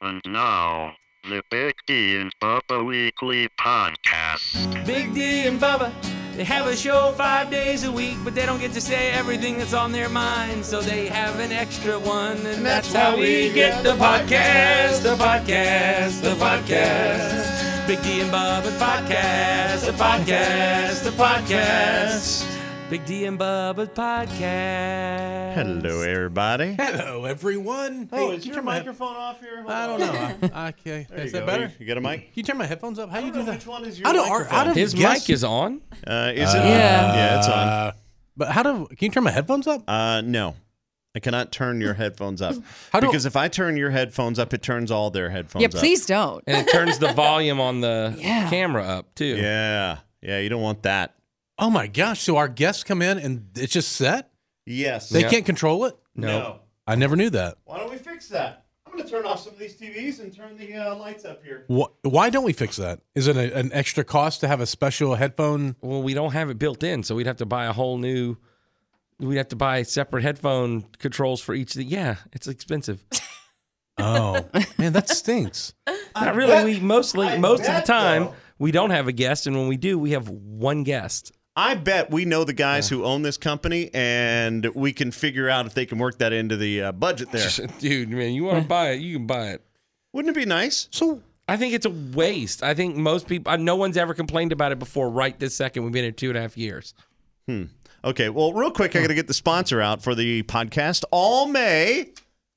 And now, the Big D and Bubba Weekly Podcast. Big D and Bubba, they have a show 5 days a week, but they don't get to say everything that's on their mind, so they have an extra one, and that's how we get the podcast, the podcast, the podcast. Big D and Bubba's podcast, the podcast, the podcast. Big D and Bubba's podcast. Hello, everybody. Hello, everyone. Oh, Hey, is can you your turn my microphone off here? Hold I on. don't know. Okay. There you Is go. that better? You got a mic? Can you turn my headphones up? How I do you don't do know that? which one is your Out microphone. of His guess- mic is on. Is it? Yeah. Yeah, it's on. But can you turn my headphones up? No. I cannot turn your headphones up. How do- Because if I turn your headphones up, it turns all their headphones Yeah, up. please don't. And it turns the volume on the Yeah. camera up, too. Yeah. Yeah, you don't want that. Oh my gosh! So our guests come in and it's just set. Yes. They Yeah. can't control it. No. I never knew that. Why don't we fix that? I'm going to turn off some of these TVs and turn the lights up here. Why don't we fix that? Is it an extra cost to have a special headphone? Well, we don't have it built in, so we'd have to buy a whole new. We'd have to buy separate headphone controls for each. Yeah, it's expensive. Oh man, that stinks. Not really. Most of the bet, time, though. we don't have a guest, and when we do, we have one guest. I bet we know the guys who own this company, and we can figure out if they can work that into the budget there. Dude, man, you want to buy it? You can buy it. Wouldn't it be nice? So I think it's a waste. I think most people. No one's ever complained about it before. Right this second, we've been here 2.5 years. Okay, well, real quick, I got to get the sponsor out for the podcast. All May.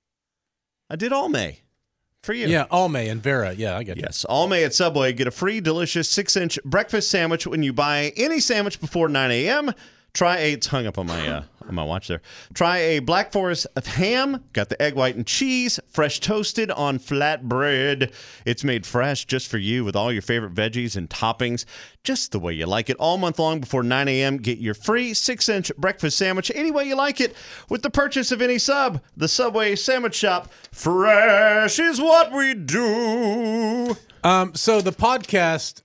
I did All May for you. yeah, Almay and Vera. Yeah, I get you. Yes, All May at Subway. Get a free, delicious 6-inch breakfast sandwich when you buy any sandwich before 9 a.m. It's hung up on my watch there. Try a Black Forest of ham. Got the egg white and cheese, fresh toasted on flat bread. It's made fresh just for you with all your favorite veggies and toppings, just the way you like it. All month long before 9 a.m. Get your free 6-inch breakfast sandwich any way you like it with the purchase of any sub. The Subway Sandwich Shop. Fresh is what we do. So the podcast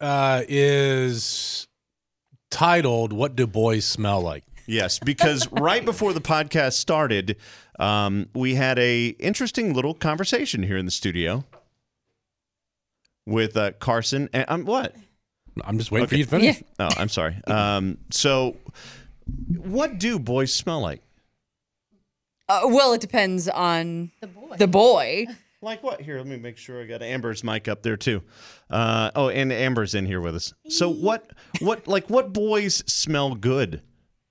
is titled "What Do Boys Smell Like?" Yes, because right before the podcast started, we had a interesting little conversation here in the studio with Carson. And what? I'm just waiting for you to finish. Oh, I'm sorry. So, what do boys smell like? Well, it depends on the boy. Like what? Here, let me make sure I got Amber's mic up there too. And Amber's in here with us. So what boys smell good?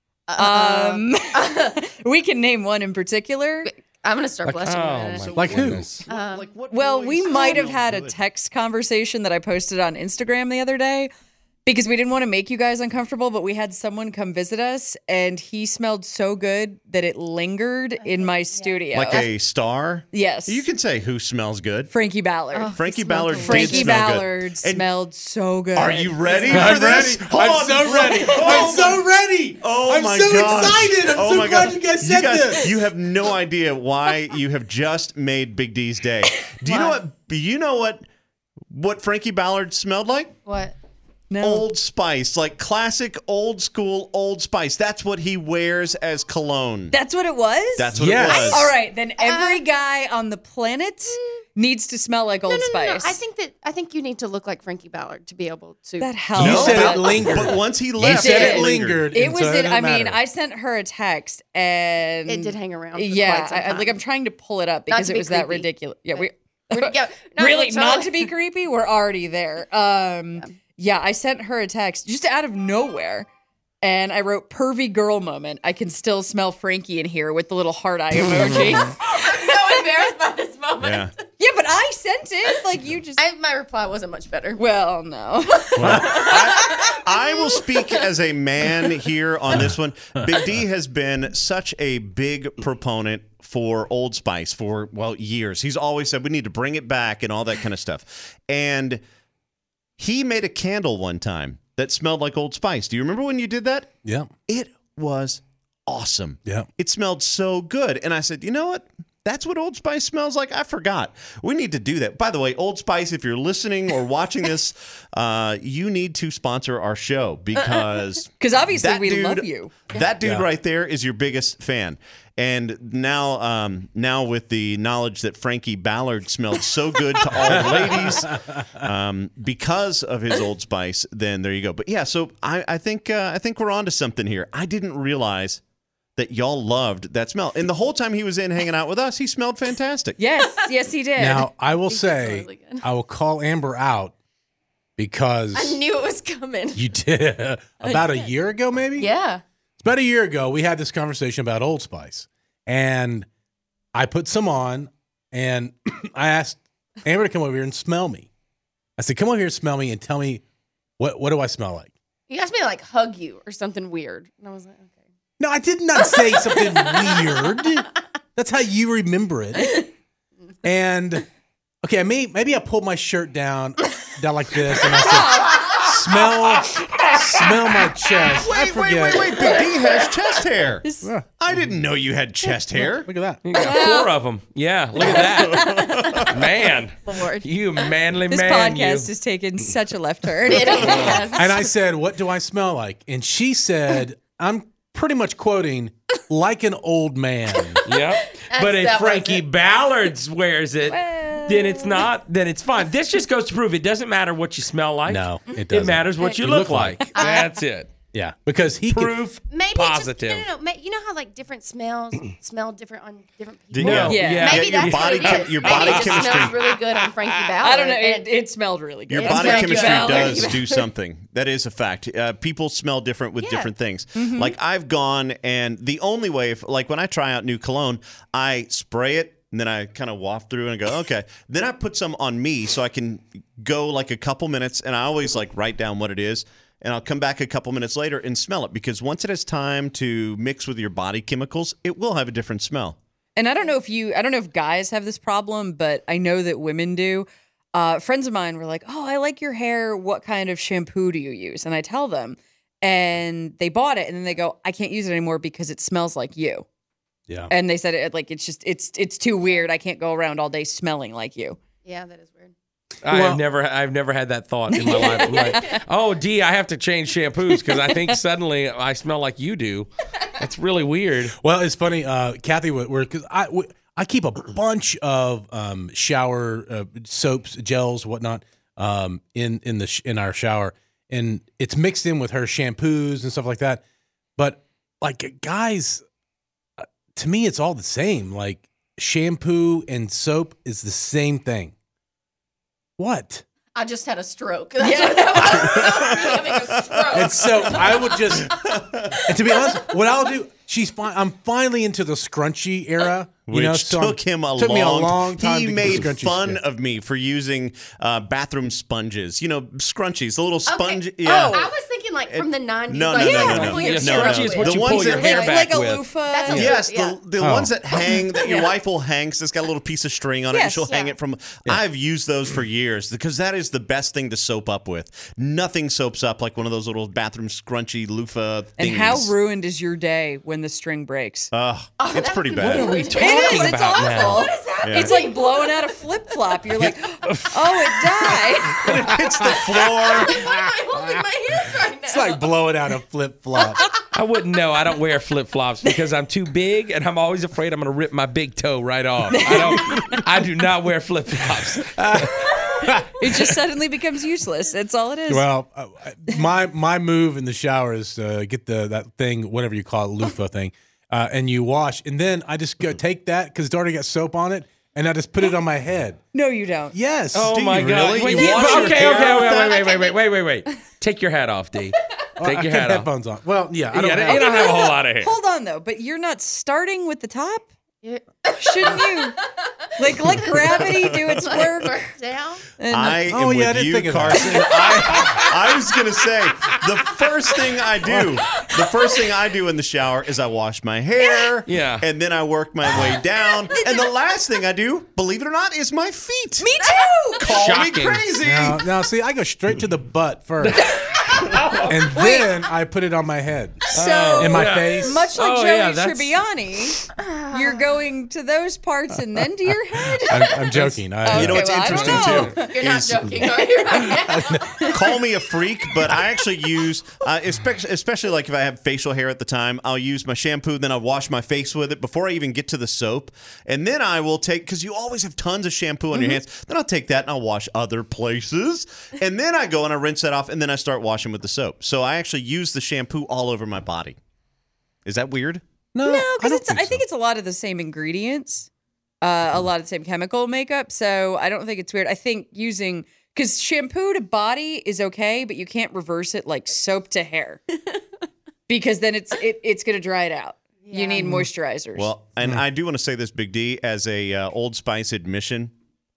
We can name one in particular. I'm gonna start blushing. Oh, in a minute. my Like who? goodness. Like what? Well, boys we might have smell had a good? text conversation that I posted on Instagram the other day because we didn't want to make you guys uncomfortable, but we had someone come visit us and he smelled so good that it lingered in my studio. Like a star. Yes. You can say who smells good. Frankie Ballard. Frankie Ballard did Frankie smell good. Ballard And smelled so good. Are you ready I'm for this? ready. Hold I'm on. so ready. Oh I'm so ready. Oh I'm my so gosh. excited. I'm Oh so my glad gosh. you guys said this. You have no idea why you have just made Big D's day. Do you know what? You know what Frankie Ballard smelled like? What? No. Old Spice, like classic old school Old Spice. That's what he wears as cologne. That's what it was? That's what Yes. it was. All right, then every guy on the planet needs to smell like Old No. Spice. I think you need to look like Frankie Ballard to be able to. That helps. You No, said but- it lingered. But once he left, said it it lingered. It and was so it. didn't I mean, matter. I sent her a text and It did hang around. For Yeah, quite some time. like I'm trying to pull it up Not because to it be was that creepy. ridiculous. Yeah, we Yeah, no, really it's not to be creepy. We're already there. Yeah, I sent her a text just out of nowhere. And I wrote pervy girl moment. I can still smell Frankie in here with the little heart eye emoji. I'm so embarrassed by this moment. Yeah. Yeah, but I sent it. Like you just My reply wasn't much better. well, no. I will speak as a man here on this one. Big D has been such a big proponent for Old Spice for, years. He's always said we need to bring it back and all that kind of stuff. And he made a candle one time that smelled like Old Spice. Do you remember when you did that? Yeah. It was awesome. Yeah. It smelled so good. And I said, you know what? That's what Old Spice smells like? I forgot. We need to do that. By the way, Old Spice, if you're listening or watching this, you need to sponsor our show because obviously that we dude- love you. That dude right there is your biggest fan. And now with the knowledge that Frankie Ballard smelled so good to all the ladies because of his Old Spice, then there you go. But yeah, so I think we're onto something here. I didn't realize that y'all loved that smell. And the whole time he was in hanging out with us, he smelled fantastic. Yes, he did. Now, I will He's say, really good. I will call Amber out because I knew it was coming. you did about a year ago, maybe? Yeah. It's about a year ago, we had this conversation about Old Spice. And I put some on, and I asked Amber to come over here and smell me. I said, come over here and smell me and tell me, what do I smell like? He asked me to like hug you or something weird. And I was like, okay. No, I did not say something weird. That's how you remember it. And, okay, maybe I pulled my shirt down like this, and I said, smell my chest. I forget. Wait. Big D has chest hair. I didn't know you had chest hair. Look at that. You got 4 of them. Yeah, look at that. Man, Lord. you manly this man. podcast has taken such a left turn. It is. And I said, what do I smell like? And she said, I'm pretty much quoting, like an old man. Yep. But if that was Frankie it. Ballard wears it, then it's not. Then it's fine. This just goes to prove it doesn't matter what you smell like. No, it It doesn't. matters what you You look look like. like. That's it. Yeah, because he could, Proof Maybe positive. Just, no. You know how like different smells smell different on different people? Yeah. Yeah. Maybe your that's body what it is. your Maybe body it just chemistry. smells really good on Frankie Ballard. I don't know. and- It smelled really good. Your It's body Frankie chemistry Ballard. does do something. That is a fact. People smell different with Yeah. different things. Like I've gone, and the only way, like when I try out new cologne, I spray it. And then I kind of waft through and go, okay. Then I put some on me so I can go like a couple minutes, and I always like write down what it is. And I'll come back a couple minutes later and smell it, because once it has time to mix with your body chemicals, it will have a different smell. And I don't know if guys have this problem, but I know that women do. Friends of mine were like, "Oh, I like your hair. What kind of shampoo do you use?" And I tell them, and they bought it, and then they go, "I can't use it anymore because it smells like you." yeah. And they said it's too weird. I can't go around all day smelling like you. Yeah, that is weird. I've never had that thought in my life. I'm like, oh, D, I have to change shampoos because I think suddenly I smell like you do. That's really weird. Well, it's funny, Kathy, because I keep a bunch of shower soaps, gels, whatnot, in our shower, and it's mixed in with her shampoos and stuff like that. But like guys, to me, it's all the same. Like shampoo and soap is the same thing. What? I just had a stroke. That's what that was. I was really having a stroke. And so I would just, and to be honest, what I'll do, I'm finally into the scrunchy era. Which took me a long time. He to get the made scrunchies fun good. of me for using bathroom sponges. You know, scrunchies, the little sponge. Okay. Yeah. Oh, I was thinking like from the 90s. No, like, no, yeah, no, no, pull no. your No, scrunchie Scrunchie is no. what The you ones pull your that- hair like back a with. loofah. That's a Yes, Yeah. the ones that hang that your wife will hang. So it's got a little piece of string on it, and Yes. she'll hang Yeah. it from. I've used those for years because that is the best thing to soap up with. Nothing soaps up like one of those little bathroom scrunchy loofah And thingies. how ruined is your day when the string breaks? It's pretty bad. What are we It is. talking It's about awful. now? What is happening? It's like blowing out a flip flop. You're like, oh, it died. It's the floor. Why am I holding my hands right now? It's like blowing out a flip flop. I wouldn't know. I don't wear flip flops because I'm too big, and I'm always afraid I'm going to rip my big toe right off. I do not wear flip flops. It just suddenly becomes useless. That's all it is. Well, my move in the shower is to get that thing, whatever you call it, loofah thing, and you wash, and then I just go take that because it's already got soap on it, and I just put it on my head. No, you don't. Yes. Oh Do my you God! really? Wait, You wash your hair wait! Take your hat off, D. Take I your kept hat off. headphones on. Well, yeah, I don't Yeah, have. you don't have a whole lot of hair. Hold on, though. But you're not starting with the top? Yeah. Shouldn't you? Let gravity do its work. Work down. And I am Oh, yeah, I with didn't you, think of that. Carson. I was gonna say the first thing I do in the shower is I wash my hair, Yeah. and then I work my way down, and the last thing I do, believe it or not, is my feet. me too. Call Shocking. me crazy. Now, see, I go straight to the butt first, and then I put it on my head. So in my face. much like Oh, Joey yeah, that's- Tribbiani, you're going to those parts and then to your head. I'm joking. Okay, You know what's well, I don't interesting know. too? You're not is joking, are you? call me a freak, but I actually use, especially like if I have facial hair at the time, I'll use my shampoo, then I'll wash my face with it before I even get to the soap. And then I will take, because you always have tons of shampoo on your hands, then I'll take that and I'll wash other places. And then I go and I rinse that off and then I start washing with the soap. So I actually use the shampoo all over my body. Is that weird? No, I because don't I think it's a lot of the same ingredients, a lot of the same chemical makeup. So I don't think it's weird. I think using, because shampoo to body is okay, but you can't reverse it like soap to hair, because then it's going to dry it out. You need moisturizers. Well, and I do want to say this, Big D, as a Old Spice admission.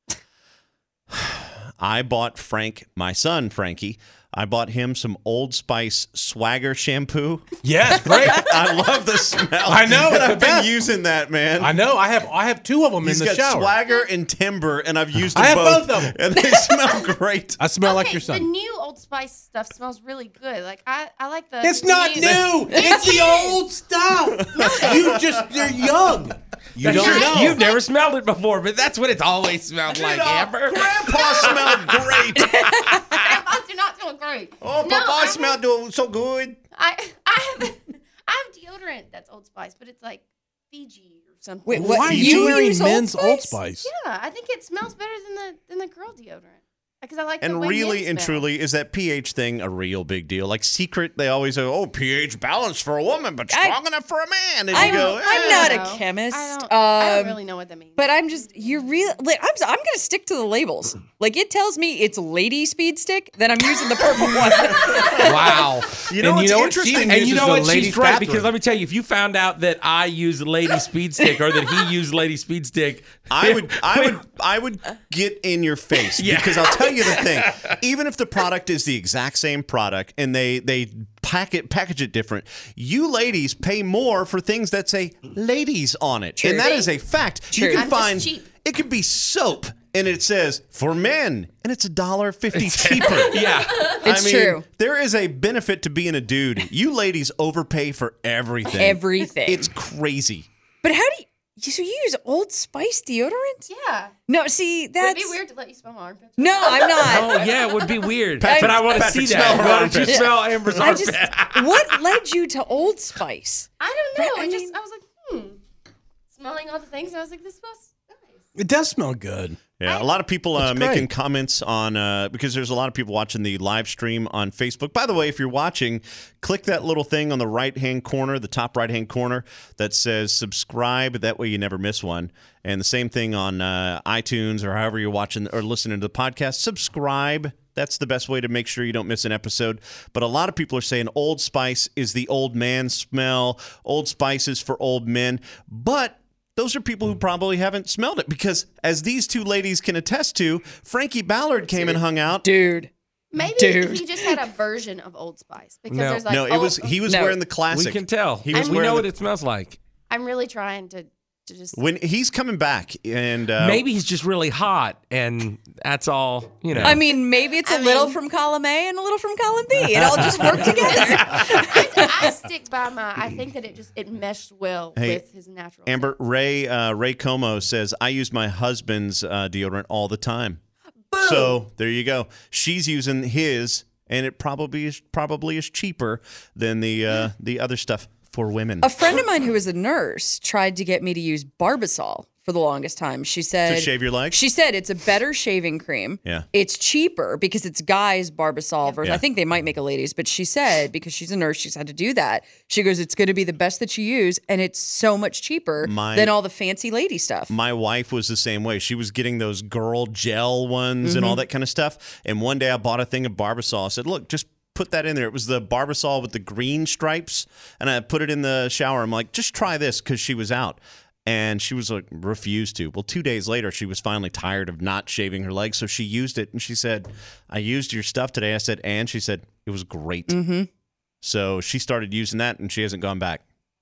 I bought Frank, my son, Frankie, I bought him some Old Spice Swagger shampoo. Yeah, it's great. I love the smell. I know, And it's the I've been best. using that, man. I know. I have two of them He's in the got shower. Swagger and Timber, and I've used them I have both. both of 'em. And they smell great. I smell like Okay, your The son. new Old Spice stuff smells really good. Like I like the. It's not new. It's the old stuff. You're young. You don't know. You've never smelled it before, but that's what it's always smelled like, Amber. Grandpa smelled great. Grandpas do not smell great. Oh, No, Papa I smelled so good. I have deodorant that's Old Spice, but it's like Fiji or something. Wait, Why what? are you wearing use Old men's Old Spice? Spice? Yeah, I think it smells better than the girl deodorant. Because I like the And way really men and smell. truly, is that pH thing a real big deal? Like Secret, they always say, "Oh, pH balance for a woman, but strong enough for a man." And you I'm go, not I a don't know. chemist. I don't really know what that means. But I'm just, you're really, like, I'm going to stick to the labels. Like, it tells me it's Lady Speed Stick, then I'm using the purple one. Wow. You know And what's you know what? interesting? She And you uses know the what? ladies' She's right, bathroom. because let me tell you, if you found out that I use Lady Speed Stick or that he used Lady Speed Stick, I would get in your face because I'll tell you the thing. Even if the product is the exact same product and they package it different, you ladies pay more for things that say ladies on it. True. And that is a fact. True. You can I'm just find cheap. it could be soap and it says for men and it's $1.50 cheaper. yeah. It's true. There is a benefit to being a dude. You ladies overpay for everything. Everything. It's crazy. But how do you, so you use Old Spice deodorant? yeah, No, see, would that's. it be weird to let you smell my armpits? No, I'm not. Oh, yeah, it would be weird. Patrick- but I want to Patrick, see that. smell her Why don't you armpits. smell Amber's I armpit? just, what led you to Old Spice? I don't know. I mean- I was like, smelling all the things, and I was like, this smells nice. It does smell good. Yeah, a lot of people That's making great. comments on because there's a lot of people watching the live stream on Facebook. By the way, if you're watching, click that little thing on the right-hand corner, the top right-hand corner that says subscribe. That way you never miss one. And the same thing on iTunes or however you're watching or listening to the podcast. Subscribe. That's the best way to make sure you don't miss an episode. But a lot of people are saying Old Spice is the old man smell. Old Spice is for old men. But those are people who probably haven't smelled it because, as these two ladies can attest to, Frankie Ballard came and hung out. Dude. Maybe Dude. he just had a version of Old Spice because No. there's like No, it was he was No. wearing the classic. We can tell. He was we wearing know the- what it smells like. I'm really trying to just. when he's coming back, and Maybe he's just really hot, and that's all, you know. I mean, maybe it's a little from column A and a little from column B. It all just worked together. I stick by my. I think that it meshed well Hey, with his natural. Amber Ray Como says I use my husband's deodorant all the time. So there you go. She's using his, and it probably is cheaper than the other stuff for women. A friend of mine who is a nurse tried to get me to use Barbasol for the longest time. She said To shave your legs? She said it's a better shaving cream. Yeah. It's cheaper because it's guys Barbasol versus Yeah. I think they might make a ladies, but she said because she's a nurse, she's had to do that. She goes, it's going to be the best that you use, and it's so much cheaper than all the fancy lady stuff. My wife was the same way. She was getting those girl gel ones and all that kind of stuff. And one day I bought a thing of Barbasol. I said, look, just put that in there. It was the Barbasol with the green stripes. And I put it in the shower. I'm like, just try this because she was out. And she was like, refused to. Well, 2 days later, she was finally tired of not shaving her legs. So she used it. And she said, I used your stuff today. I said, and she said, it was great. Mm-hmm. So she started using that and she hasn't gone back.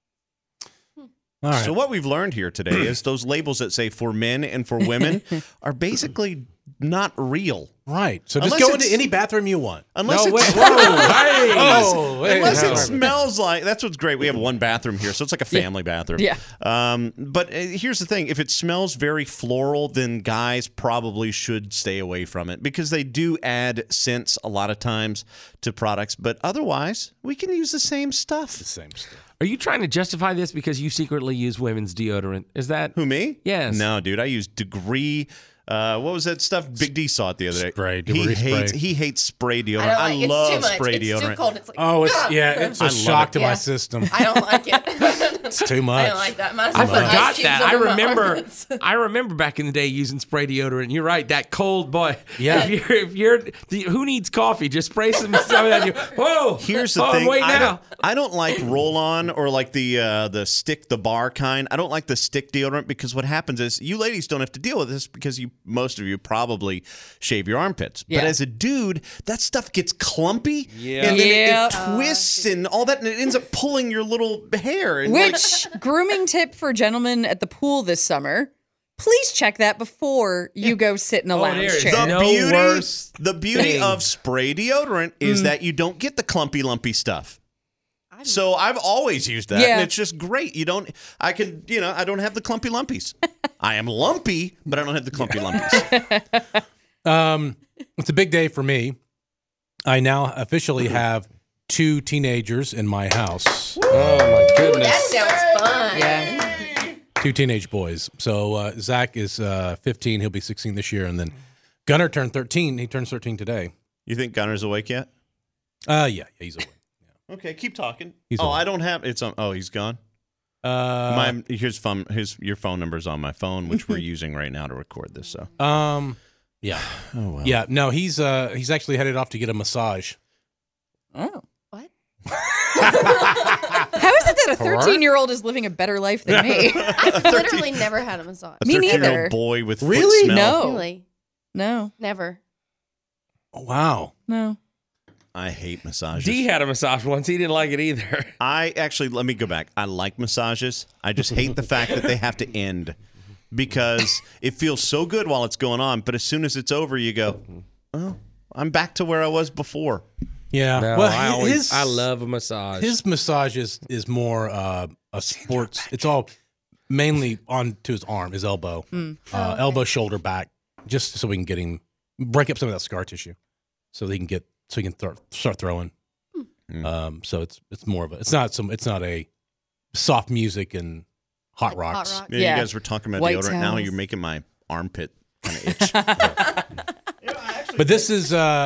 All right. So what we've learned here today is those labels that say for men and for women are basically not real. Right. So just Unless go into it's- any bathroom you want. Unless No, it's wait, whoa, hey. Oh, hey, Unless no. it smells like, that's what's great. We have one bathroom here, so it's like a family bathroom. Yeah. But here's the thing: if it smells very floral, then guys probably should stay away from it because they do add scents a lot of times to products. But otherwise, we can use the same stuff. The same stuff. Are you trying to justify this because you secretly use women's deodorant? Is that Who, me? Yes. No, dude. I use Degree. What was that stuff? Big D saw it the other day. Spray, He Degree hates. spray. He hates spray deodorant. I don't I like it. love It's too much. spray It's deodorant. too cold. It's like, Oh, it's it's a love shock it. to my Yeah. system. I don't like it. It's too much. I don't like that. Might as I well put ice forgot cubes that. I under my remember. armpits. I remember back in the day using spray deodorant. You're right. That cold boy. Yeah. If you're who needs coffee? Just spray some of that. You. Whoa. Here's the oh, thing. Wait now. I don't like roll on or like the stick, the bar kind. I don't like the stick deodorant because what happens is you ladies don't have to deal with this because most of you probably shave your armpits. Yeah. But as a dude, that stuff gets clumpy. Yeah. And then Yep. it twists and all that, and it ends up pulling your little hair. And Which grooming tip for gentlemen at the pool this summer? Please check that before you go sit in a lounge there is chair. no worse the beauty thing. of spray deodorant is that you don't get the clumpy, lumpy stuff. So I've always used that, Yeah. and it's just great. I don't have the clumpy lumpies. I am lumpy, but I don't have the clumpy lumpies. It's a big day for me. I now officially have 2 teenagers in my house. Oh my That goodness. sounds fun. Yeah. 2 teenage boys. So Zach is 15. He'll be 16 this year. And then Gunnar turned 13. He turns 13 today. You think Gunner's awake yet? Yeah, he's awake. Okay, keep talking. He's I awake. don't have it's on. Oh, he's gone. Your phone number's on my phone, which we're using right now to record this. So Yeah. oh well. Yeah, no, he's actually headed off to get a massage. Oh. What? How is it that a 13-year-old is living a better life than me? I've literally never had a massage. A Me 13-year-old neither. boy with Really? foot smell. No. Really? No. Never. Oh, wow. No. I hate massages. D had a massage once. He didn't like it either. I actually, let me go back. I like massages. I just hate the fact that they have to end because it feels so good while it's going on, but as soon as it's over, you go, oh, I'm back to where I was before. Yeah. No, well, I love a massage. his massage is more a sports. It's all mainly on to his arm, his elbow, elbow, shoulder, back, just so we can get him break up some of that scar tissue, so he can start throwing. So it's more of a it's not a soft music and hot Like hot rocks. rock. Yeah, Yeah. you guys were talking about White deodorant. Now towels. you're making my armpit kind of itch. But this is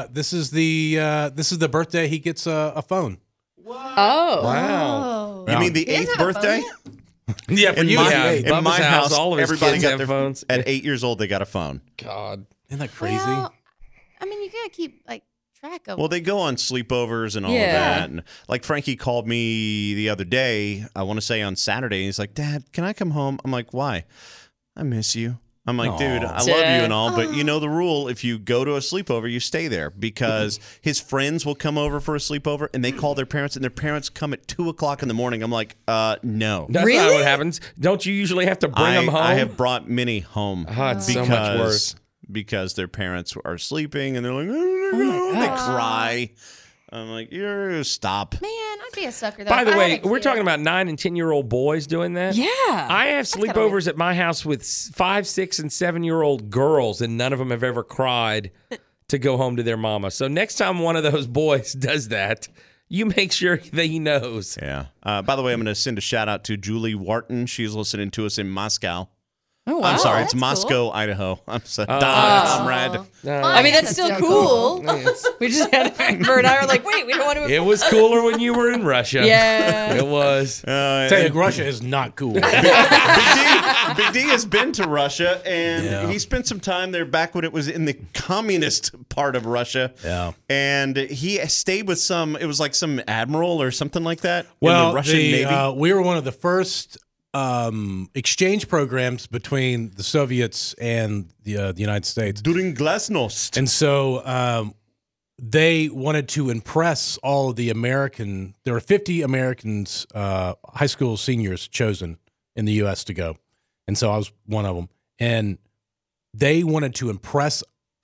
the birthday he gets a phone. Oh. wow. Oh. You mean the He doesn't 8th have a phone birthday? yet? Yeah, for In you, my- yeah. in Bubba's my house, all of his everybody kids got have their phones. At 8 years old, they got a phone. God. Isn't that crazy? Well, I mean, you gotta keep like track of. Well, they go on sleepovers and all of Yeah. that. And like Frankie called me the other day, I want to say on Saturday. He's like, Dad, can I come home? I'm like, why? I miss you. I'm like, dude, I love you and all, but you know the rule. If you go to a sleepover, you stay there because his friends will come over for a sleepover and they call their parents and their parents come at 2:00 in the morning. I'm like, no. That's not Really? what happens. Don't you usually have to bring them home? I have brought many home Oh, it's so much worse. because their parents are sleeping and they're like, oh, they cry. I'm like, you stop. Man, I'd be a sucker though. By If the I way, had a we're kid. talking about 9 and 10-year-old boys doing that. Yeah. I have gotta sleepovers at my house with 5, 6, and 7-year-old girls, and none of them have ever cried to go home to their mama. So next time one of those boys does that, you make sure that he knows. Yeah. By the way, I'm going to send a shout out to Julie Wharton. She's listening to us in Moscow. Oh, wow. I'm sorry, it's that's Moscow, Idaho. I'm sorry. Oh. Comrade. I mean, that's still cool. It's- We just had Amber and I were like, wait, we don't want to. It was cooler when you were in Russia. Yeah. It was. Tell you, Russia is not cool. Big D has been to Russia, and he spent some time there back when it was in the communist part of Russia. Yeah. And he stayed with it was like some admiral or something like that Well, in the Russian Navy. we were one of the first exchange programs between the Soviets and the United States. During Glasnost. And so they wanted to impress all of the there were 50 Americans, high school seniors chosen in the U.S. to go. And so I was one of them. And they wanted to impress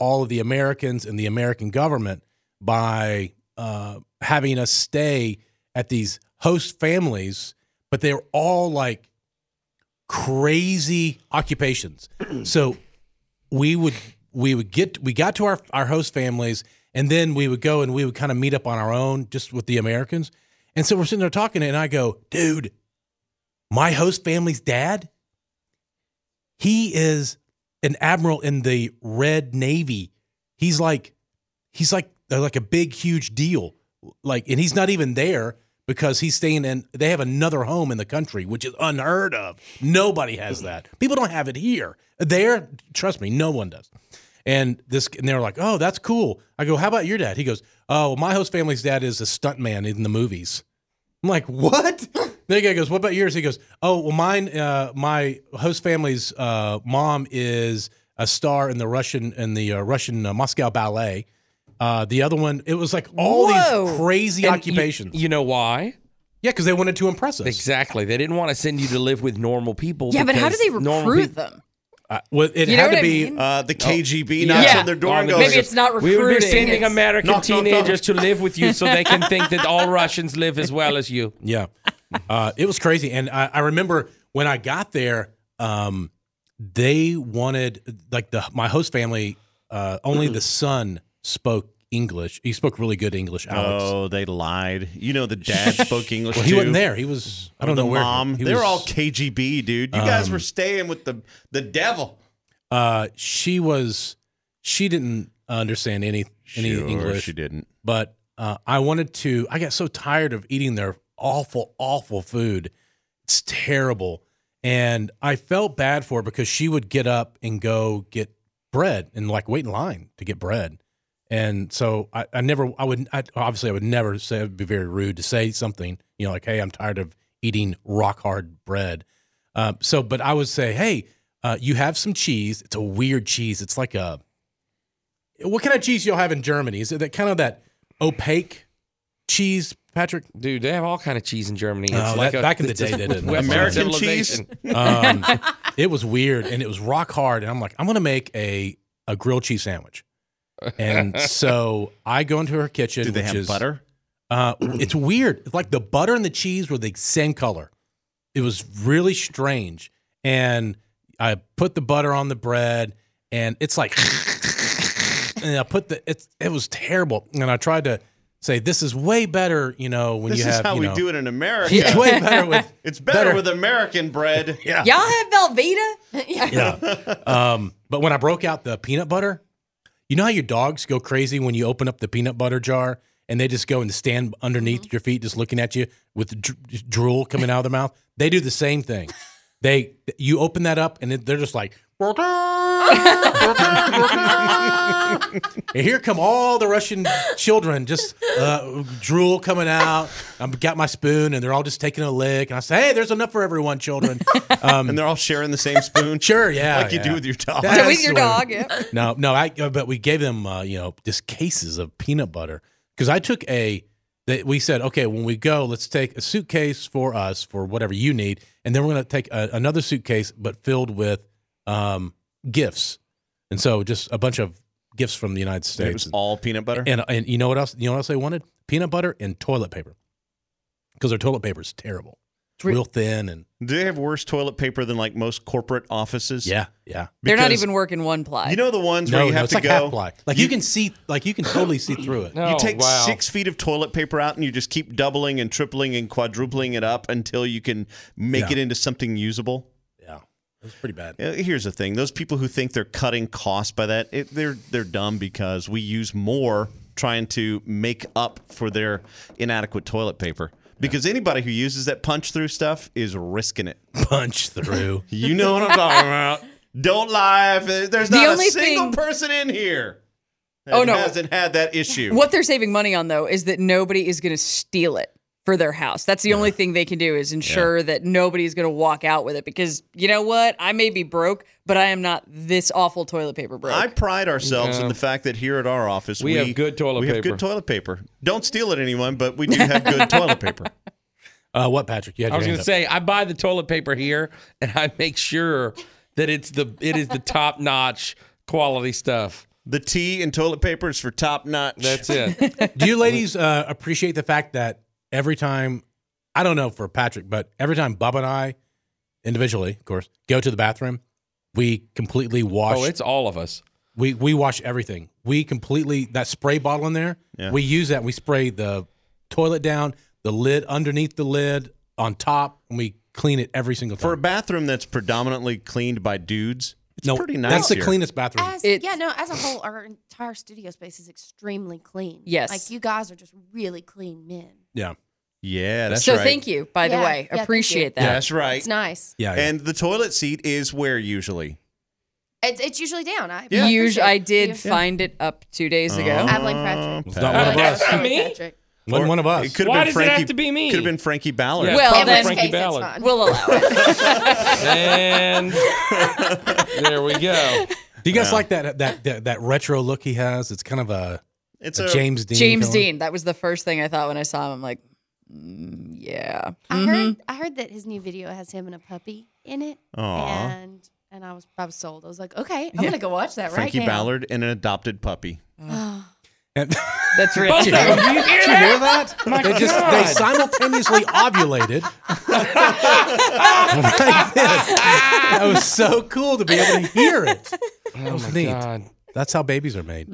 all of the Americans and the American government by having us stay at these host families, but they're all like crazy occupations. So we got to our host families, and then we would go and we would kind of meet up on our own just with the Americans. And so we're sitting there talking, and I go, dude, my host family's dad, he is an admiral in the Red Navy. He's like a big, huge deal. Like, and he's not even there because he's staying in, they have another home in the country, which is unheard of. Nobody has that. People don't have it here. There, trust me, no one does. And they're like, oh, that's cool. I go, how about your dad? He goes, oh, well, my host family's dad is a stuntman in the movies. I'm like, what? The guy goes, what about yours? He goes, oh, well, mine, my host family's mom is a star in the Russian Moscow Ballet. The other one, it was like all these crazy And occupations. You know why? Yeah, because they wanted to impress us. Exactly. They didn't want to send you to live with normal people. Yeah, but how do because they normal recruit them? Well, it You know had what to I be. mean? The KGB knocks Yeah. on their door and goes, Maybe it's not We recruiting. would be sending it's- American Knock, knock, knock. teenagers to live with you so they can think that all Russians live as well as you. Yeah, it was crazy. And I remember when I got there, they wanted my host family. Only the son spoke English. He spoke really good English. Alex. oh, they lied. You know, the dad spoke English Well, too. he wasn't there. He was. I don't the know where. mom. he They're was- all KGB, dude. You guys were staying with the devil. She didn't understand any Sure, English. she didn't. But I wanted to. I got so tired of eating their awful food. It's terrible, and I felt bad for her because she would get up and go get bread and like wait in line to get bread. And so I would never say, it would be very rude to say something, like, hey, I'm tired of eating rock hard bread. But I would say, hey, you have some cheese. It's a weird cheese. It's like what kind of cheese y'all have in Germany? Is it that opaque cheese, Patrick? Dude, they have all kind of cheese in Germany. It's Oh, like back in the day, they didn't. Western American civilization. It was weird and it was rock hard. And I'm like, I'm going to make a grilled cheese sandwich. And so I go into her kitchen. Do they which have is, butter? It's weird. It's like the butter and the cheese were the same color. It was really strange. And I put the butter on the bread, and it's like, and I put it was terrible. And I tried to say, this is way better, when This you is have, how we do it in America. It's way better with. It's better with American bread. Yeah. Y'all have Velveeta? Yeah. But when I broke out the peanut butter, you know how your dogs go crazy when you open up the peanut butter jar and they just go and stand underneath your feet, just looking at you with the drool coming out of their mouth? They do the same thing. You open that up and they're just like, and here come all the Russian children, just drool coming out. I've got my spoon and they're all just taking a lick. And I say, hey, there's enough for everyone, children. And they're all sharing the same spoon. Sure, yeah. Like you do with your dog. That's With your what- dog, yeah. No, but we gave them, just cases of peanut butter because I took we said, okay, when we go, let's take a suitcase for us for whatever you need, and then we're going to take another suitcase but filled with gifts, and so just a bunch of gifts from the United It States. was all peanut butter. And you know what else? You know what else they wanted? Peanut butter and toilet paper because their toilet paper is terrible. It's real thin and Do they have worse toilet paper than like most corporate offices? yeah. They're not Because even working one ply. You know the ones where No, you have it's to like go. half ply. Like you can see, like you can totally see through it. No, You take wow. 6 feet of toilet paper out and you just keep doubling and tripling and quadrupling it up until you can make Yeah. it into something usable. Yeah, it was pretty bad. Here's the thing: those people who think they're cutting costs by that, they're dumb because we use more trying to make up for their inadequate toilet paper. Because anybody who uses that punch through stuff is risking it. Punch through. You know what I'm talking about. Don't lie. There's The not a only single thing- person in here that Oh, no. hasn't had that issue. What they're saving money on, though, is that nobody is going to steal it for their house. That's the only thing they can do is ensure that nobody's going to walk out with it. Because you know what? I may be broke, but I am not this awful toilet paper broke. I pride ourselves in the fact that here at our office We have good toilet we have paper. good toilet paper. Don't steal it, anyone, but we do have good toilet paper. What, Patrick? You had I was your going hand to up. say, I buy the toilet paper here, and I make sure that it is the top notch quality stuff. The tea and toilet paper is for top notch. That's it. Do you ladies appreciate the fact that every time, I don't know for Patrick, but every time Bubba and I, individually, of course, go to the bathroom, we completely wash. Oh, it's all of us. We wash everything. We completely, that spray bottle in there, we use that. We spray the toilet down, the lid underneath the lid, on top, and we clean it every single time. For a bathroom that's predominantly cleaned by dudes, it's pretty nice. That's the here. cleanest bathroom. As a whole, our entire studio space is extremely clean. Yes. Like, you guys are just really clean men. Yeah. Yeah, that's so right. thank you, by the Yeah, way. yeah, thank Appreciate you. that. Yeah, that's right. It's nice. Yeah. And the toilet seat is where usually? It's usually down. I I did you. find it up 2 days ago. I blame Patrick. It's not one of us. I blame Me? Patrick. Wasn't one of us. It could Why have been does it Frankie. have to be me? Could have been Frankie Ballard. Yeah, Well, probably then- Frankie Case, it's Ballard. fine. We'll allow it. And there we go. Do you guys like that retro look he has? It's kind of a It's a a James Dean. James color. Dean. That was the first thing I thought when I saw him. I'm like, yeah. I heard that his new video has him and a puppy in it. Aw. And I was sold. I was like, okay, I'm gonna go watch that Frankie right now. Ballard and an adopted puppy. And- That's rich. Both of them. You hear Did you hear that? My They God. simultaneously ovulated. Like this. That was so cool to be able to hear it. That was neat. God. That's how babies are made.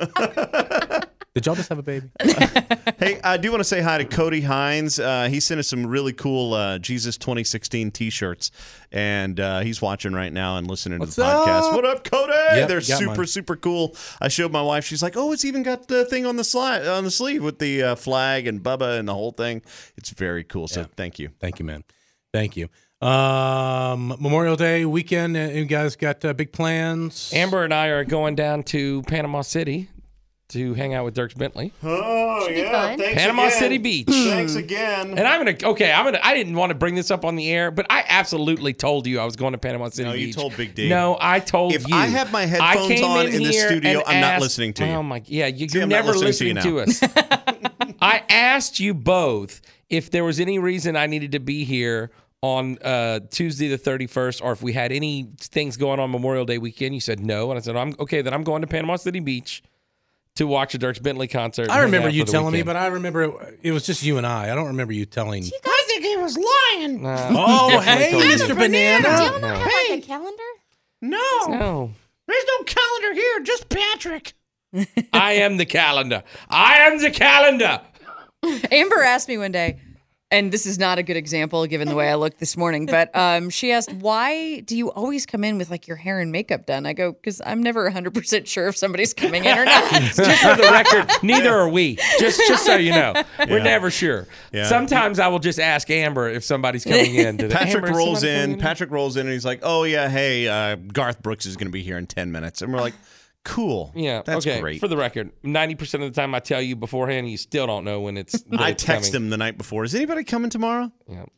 Did y'all just have a baby? Hey, I do want to say hi to Cody Hines. He sent us some really cool Jesus 2016 T-shirts, and he's watching right now and listening What's to the podcast. up? What up, Cody? Yep, They're got super, mine. super cool. I showed my wife. She's like, "Oh, it's even got the thing on the sleeve with the flag and Bubba and the whole thing. It's very cool." So Yeah. thank you. Thank you, man. Thank you. Memorial Day weekend. You guys got big plans? Amber and I are going down to Panama City to hang out with Dierks Bentley. Oh Should be fun. Thanks Panama again. City Beach. Thanks again. And I didn't want to bring this up on the air, but I absolutely told you I was going to Panama City No, Beach. you told Big D. No, I told If you. I have my headphones came on in the here studio, and I'm not asked- listening to you. Oh my, yeah, you're I'm not never listening listening to to us. I asked you both if there was any reason I needed to be here on Tuesday the 31st, or if we had any things going on Memorial Day weekend. You said no, and I said, "I'm okay. Then I'm going to Panama City Beach to watch a Dierks Bentley concert." and I hang remember out you for the telling me, weekend. but I remember it was just you and I. I don't remember you telling. I think he was lying. Oh, Definitely hey, told you. Mr. Banana. Do y'all not have like a calendar? No. There's no calendar here, just Patrick. I am the calendar. I am the calendar. Amber asked me one day, and this is not a good example given the way I looked this morning, but she asked, "Why do you always come in with like your hair and makeup done?" I go, "Because I'm never 100% sure if somebody's coming in or not." Just for the record, neither are we. Just so you know, we're never sure. Yeah. Sometimes I will just ask Amber if somebody's coming in. Today. Patrick Amber, is rolls somebody in. coming Patrick rolls in, and he's like, "Oh yeah, hey, Garth Brooks is going to be here in 10 minutes," and we're like, "Cool, Yeah, that's okay. great." For the record, 90% of the time I tell you beforehand, you still don't know when it's. I text him the night before. Is anybody coming tomorrow?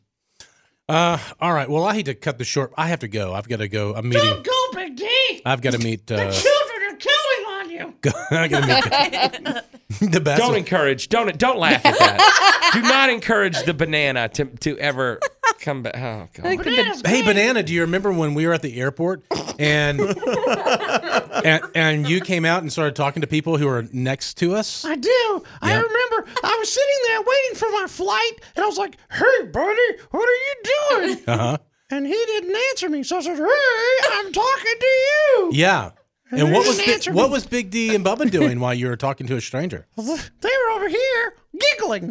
Yeah. All right. Well, I hate to cut this short. I have to go. I've got to go. I'm meeting. Go, Big D. I've got to meet. Children are counting on you. I got to meet the best. Don't encourage. Don't laugh at that. Do not encourage the banana to ever come back. Oh God. Hey, Banana, do you remember when we were at the airport and and you came out and started talking to people who were next to us? I do. I Yeah. remember I was sitting there waiting for my flight, and I was like, "Hey, buddy, what are you doing?" Uh-huh. And he didn't answer me, so I said, "Hey, I'm talking to you." Yeah. And they what was didn't answer what me. was Big D and Bubba doing while you were talking to a stranger? They were over here giggling.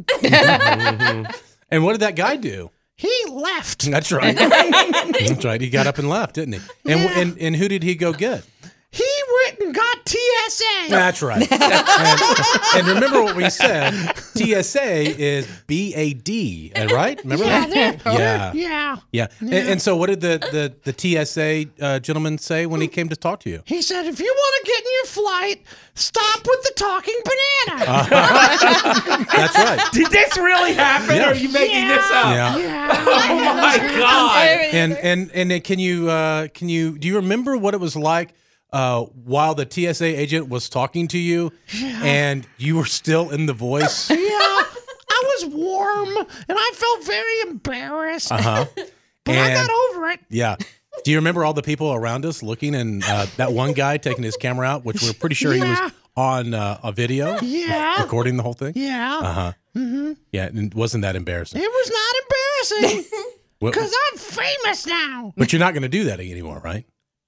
And what did that guy do? He left. That's right. That's right. He got up and left, didn't he? And Yeah. and who did he go get? He went and got TSA. That's right. And remember what we said. TSA is BAD, right? Remember that? Yeah. Yeah. Yeah. And so what did the TSA gentleman say when he came to talk to you? He said, "If you want to get in your flight, stop with the talking banana." That's right. Did this really happen? Yeah. Or are you making this up? Yeah. Oh my God. And then can you do you remember what it was like while the TSA agent was talking to you and you were still in the voice? Yeah. I was warm and I felt very embarrassed. Uh-huh. But I And- got over it. Yeah. Do you remember all the people around us looking and that one guy taking his camera out, which we're pretty sure he was on a video, recording the whole thing? Yeah. Uh-huh. Mm-hmm. Yeah, and wasn't that embarrassing? It was not embarrassing because I'm famous now. But you're not going to do that anymore, right?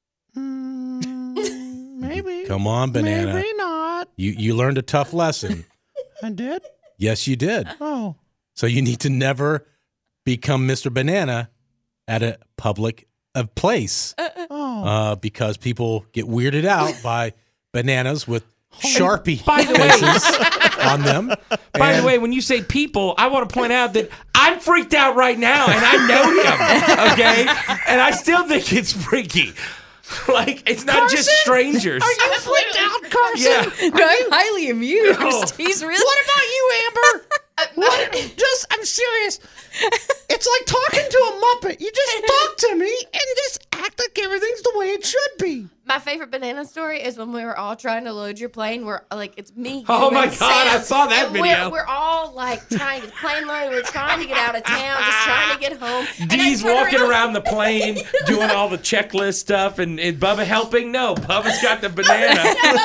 Maybe. Come on, Banana. Maybe not. You learned a tough lesson. I did? Yes, you did. Oh. So you need to never become Mr. Banana at a public place because people get weirded out by bananas with Sharpie faces on them. By the way, when you say people, I want to point out that I'm freaked out right now, and I know him, okay? And I still think it's freaky. Like, it's not Carson? just strangers. Are you freaked out, Carson? Yeah. No, I'm highly amused. No. He's really. What about you, Amber? What? I'm serious. It's like talking to a Muppet. You just talk to me and just act like everything's the way it should be. My favorite banana story is when we were all trying to load your plane. We're like, it's me. Oh you, my and God, Sam. I saw that And video. We're all like trying to get the plane loaded. We're trying to get out of town, just trying to get home. And I Dee's turn walking around the plane doing all the checklist stuff, and Bubba helping? No, Bubba's got the banana.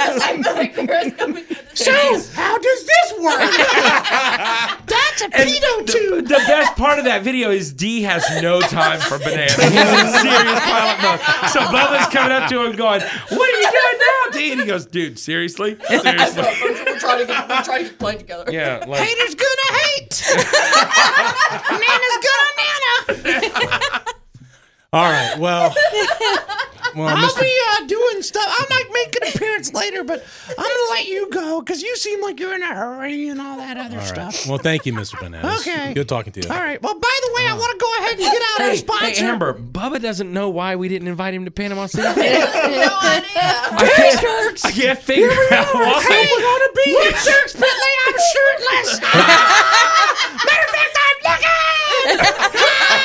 So, how does this work? That's a pedo tube. The best part of that video is Dee has no time for bananas. He's in serious pilot mode. So Bubba's coming up to him going, "What are you doing now, Dee?" And he goes, "Dude, seriously? Seriously?" We're trying to get the plane together. Yeah, like, Haters gonna hate. Nana's gonna nana. All right, well, I'll Mr. be doing stuff. I might make an appearance later, but I'm gonna let you go because you seem like you're in a hurry and all that other All right. stuff. Well, thank you, Mr. Banana. Okay. Good talking to you. All right. Well, by the way, I want to go ahead and get out our hey, sponsor. Amber, Bubba doesn't know why we didn't invite him to Panama City. No idea. I can't figure out why. Hey, gonna be with Jerks Bentley. I'm shirtless. Matter of fact, I'm looking.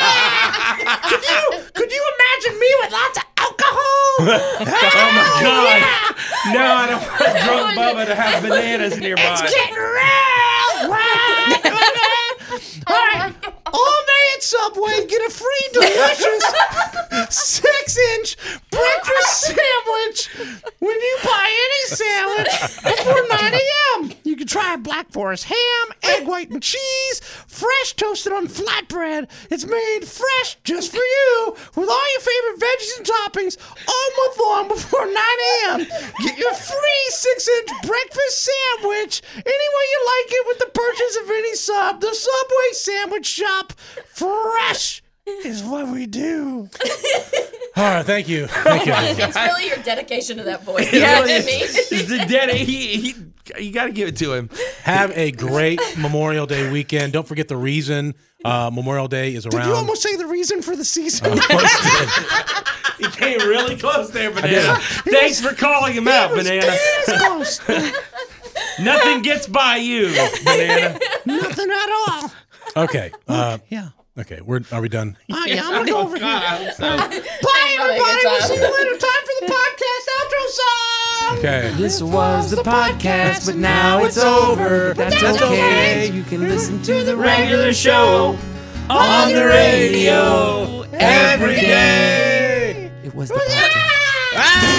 Could you imagine me with lots of alcohol? Oh my God. No, I don't want drunk Bubba to have bananas nearby. It's getting real. All right. All day at Subway, get a free delicious 6-inch breakfast sandwich when you buy any sandwich before 9 a.m. You can try a Black Forest ham, egg white and cheese, fresh toasted on flatbread. It's made fresh just for you with all your favorite veggies and toppings all month long before 9 a.m. Get your free 6-inch breakfast sandwich any way you like it with the purchase of any sub. The Subway Sandwich Shop. Fresh is what we do. All right, thank you. Thank you. It's really your dedication to that voice. Yeah, You know what I mean? it's the dead. You got to give it to him. Have a great Memorial Day weekend. Don't forget the reason Memorial Day is Did around. you almost say the reason for the season? He came really close there, Banana. Thanks for calling him out, Banana. Close. Nothing gets by you, Banana. Nothing at all. Okay. Yeah. Okay. Are we done? Yeah, I'm gonna go over here. Bye, everybody. We'll see you later. Time for the podcast outro song. Okay. This was the podcast, but now it's over. That's okay. You can listen to the regular show on the radio every day. It was the podcast.